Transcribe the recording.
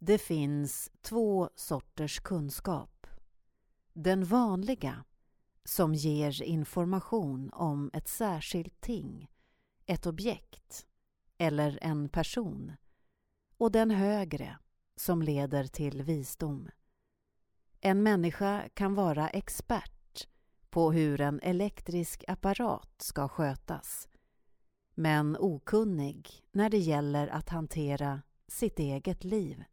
Det finns 2 sorters kunskap. Den vanliga, som ger information om ett särskilt ting, ett objekt eller en person. Och den högre, som leder till visdom. En människa kan vara expert på hur en elektrisk apparat ska skötas, men okunnig när det gäller att hantera sitt eget liv.